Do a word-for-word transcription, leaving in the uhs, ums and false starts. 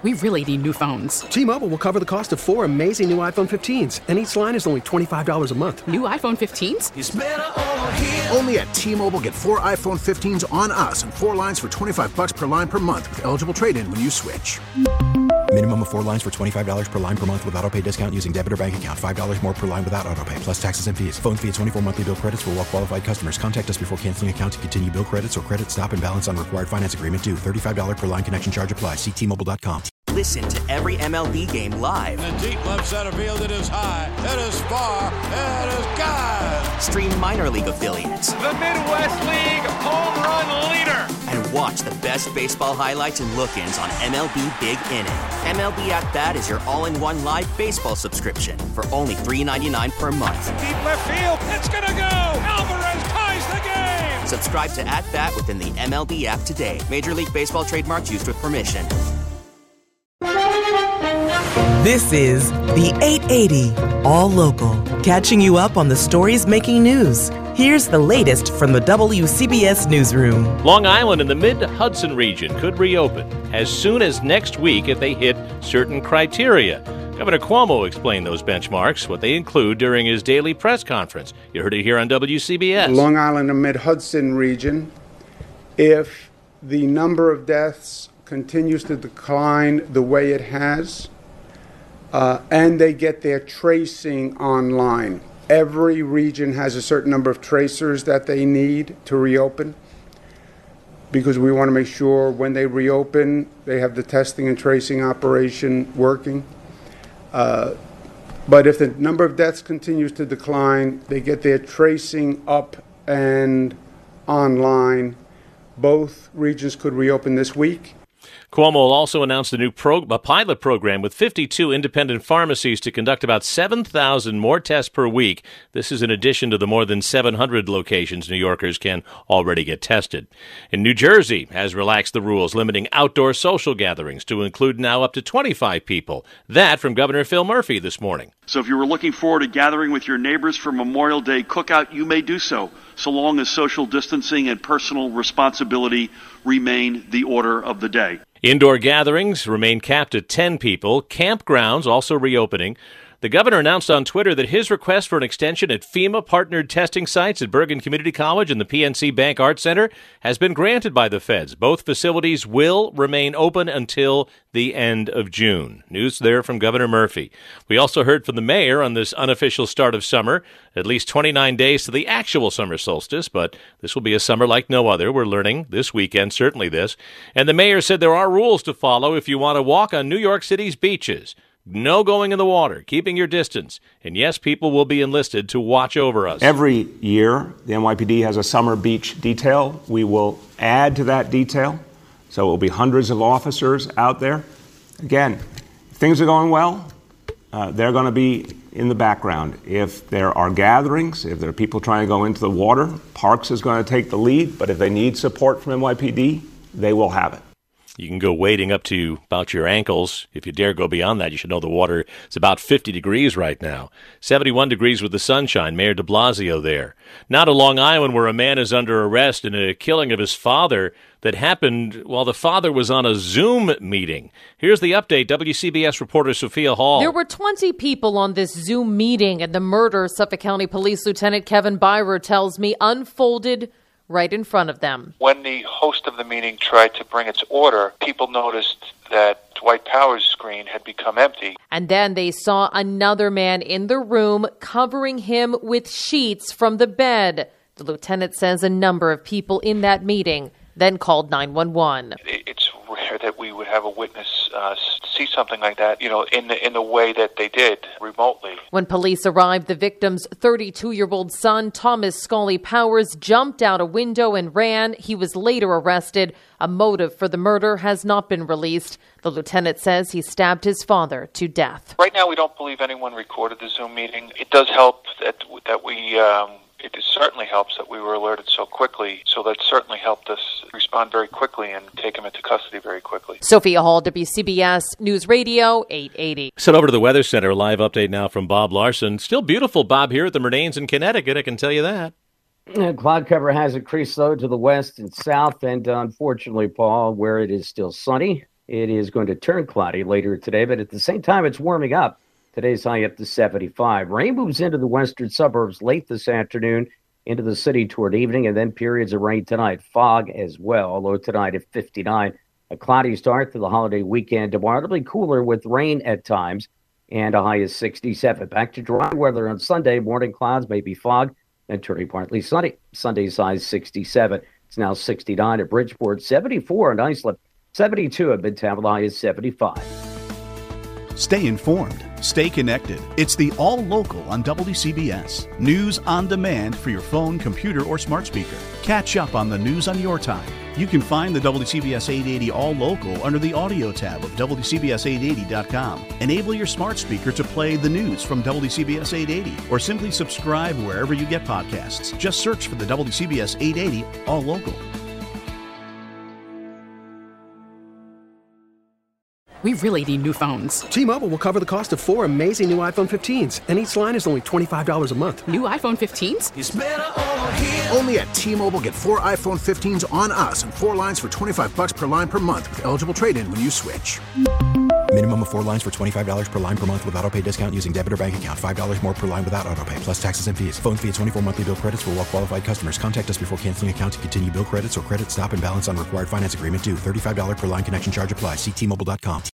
We really need new phones. T-Mobile will cover the cost of four amazing new iPhone fifteens, and each line is only twenty-five dollars a month. New iPhone fifteens? It's better over here. Only at T-Mobile, get four iPhone fifteens on us and four lines for twenty-five dollars per line per month with eligible trade-in when you switch. Minimum of four lines for twenty-five dollars per line per month with autopay discount using debit or bank account. five dollars more per line without autopay, plus taxes and fees. Phone fee at twenty-four monthly bill credits for well-qualified customers. Contact us before canceling account to continue bill credits or credit stop and balance on required finance agreement due. thirty-five dollars per line connection charge applies. See T Mobile dot com. Listen to every M L B game live. In the deep left center field, it is high, it is far, it is gone. Stream minor league affiliates. The Midwest League home run leader. And watch the best baseball highlights and look-ins on M L B Big Inning. M L B At Bat is your all-in-one live baseball subscription for only three dollars and ninety-nine cents per month. Deep left field, it's gonna go. Alvarez ties the game. Subscribe to At Bat within the M L B app today. Major League Baseball trademarks used with permission. This is the eight eighty All Local, catching you up on the stories making news. Here's the latest from the W C B S newsroom. Long Island and the mid-Hudson region could reopen as soon as next week if they hit certain criteria. Governor Cuomo explained those benchmarks, what they include during his daily press conference. You heard it here on W C B S. Long Island and mid-Hudson region, if the number of deaths continues to decline the way it has, uh, and they get their tracing online. Every region has a certain number of tracers that they need to reopen, because we want to make sure when they reopen, they have the testing and tracing operation working. Uh, but if the number of deaths continues to decline, they get their tracing up and online. Both regions could reopen this week. Cuomo also announced a new pro- a pilot program with fifty-two independent pharmacies to conduct about seven thousand more tests per week. This is in addition to the more than seven hundred locations New Yorkers can already get tested. And New Jersey has relaxed the rules limiting outdoor social gatherings to include now up to twenty-five people. That from Governor Phil Murphy this morning. So if you were looking forward to gathering with your neighbors for Memorial Day cookout, you may do so, so long as social distancing and personal responsibility remain the order of the day. Indoor gatherings remain capped at ten people. Campgrounds also reopening. The governor announced on Twitter that his request for an extension at FEMA-partnered testing sites at Bergen Community College and the P N C Bank Arts Center has been granted by the feds. Both facilities will remain open until the end of June. News there from Governor Murphy. We also heard from the mayor on this unofficial start of summer. At least twenty-nine days to the actual summer solstice, but this will be a summer like no other. We're learning this weekend, certainly this. And the mayor said there are rules to follow if you want to walk on New York City's beaches. No going in the water, keeping your distance. And yes, people will be enlisted to watch over us. Every year, the N Y P D has a summer beach detail. We will add to that detail. So it will be hundreds of officers out there. Again, if things are going well, uh, they're going to be in the background. If there are gatherings, if there are people trying to go into the water, Parks is going to take the lead. But if they need support from N Y P D, they will have it. You can go wading up to about your ankles. If you dare go beyond that, you should know the water is about fifty degrees right now. seventy-one degrees with the sunshine. Mayor de Blasio there. Now to Long Island, where a man is under arrest in a killing of his father that happened while the father was on a Zoom meeting. Here's the update. W C B S reporter Sophia Hall. There were twenty people on this Zoom meeting, and the murder, Suffolk County Police Lieutenant Kevin Byrer tells me, unfolded right in front of them. When the host of the meeting tried to bring its order, people noticed that Dwight Power's screen had become empty. And then they saw another man in the room covering him with sheets from the bed. The lieutenant says a number of people in that meeting then called nine one one. It's rare that we would have a witness uh, see something like that, you know, in the, in the way that they did remotely. When police arrived, the victim's thirty-two-year-old son, Thomas Scully Powers, jumped out a window and ran. He was later arrested. A motive for the murder has not been released. The lieutenant says he stabbed his father to death. Right now, we don't believe anyone recorded the Zoom meeting. It does help that that we... Um, It certainly helps that we were alerted so quickly, so that certainly helped us respond very quickly and take him into custody very quickly. Sophia Hall, W C B S News Radio, eight eighty. Set over to the Weather Center. Live update now from Bob Larson. Still beautiful, Bob, here at the Murdanes in Connecticut, I can tell you that. Uh, cloud cover has increased, though, to the west and south, and unfortunately, Paul, where it is still sunny, It is going to turn cloudy later today, but at the same time, it's warming up. Today's high up to seventy-five. Rain moves into the western suburbs late this afternoon, into the city toward evening, and then periods of rain tonight. Fog as well, low tonight at fifty-nine. A cloudy start to the holiday weekend tomorrow. It'll be cooler with rain at times, and a high is sixty-seven. Back to dry weather on Sunday. Morning clouds, maybe fog, and turning partly sunny. Sunday's high is sixty-seven. It's now sixty-nine at Bridgeport, seventy-four in Islip, seventy-two at Midtown. The high is seventy-five. Stay informed. Stay connected. It's the All Local on W C B S. News on demand for your phone, computer, or smart speaker. Catch up on the news on your time. You can find the W C B S eight eighty All Local under the audio tab of W C B S eight eighty dot com. Enable your smart speaker to play the news from W C B S eight eighty or simply subscribe wherever you get podcasts. Just search for the W C B S eight eighty All Local. We really need new phones. T-Mobile will cover the cost of four amazing new iPhone fifteens, and each line is only twenty-five dollars a month. New iPhone fifteens? It's better over here. Only at T-Mobile, get four iPhone fifteens on us and four lines for twenty-five bucks per line per month with eligible trade-in when you switch. Minimum of four lines for twenty-five dollars per line per month with autopay discount using debit or bank account. five dollars more per line without autopay, plus taxes and fees. Phone fee at twenty-four monthly bill credits for well-qualified customers. Contact us before canceling account to continue bill credits or credit stop and balance on required finance agreement due. thirty-five dollars per line connection charge applies. See T Mobile dot com.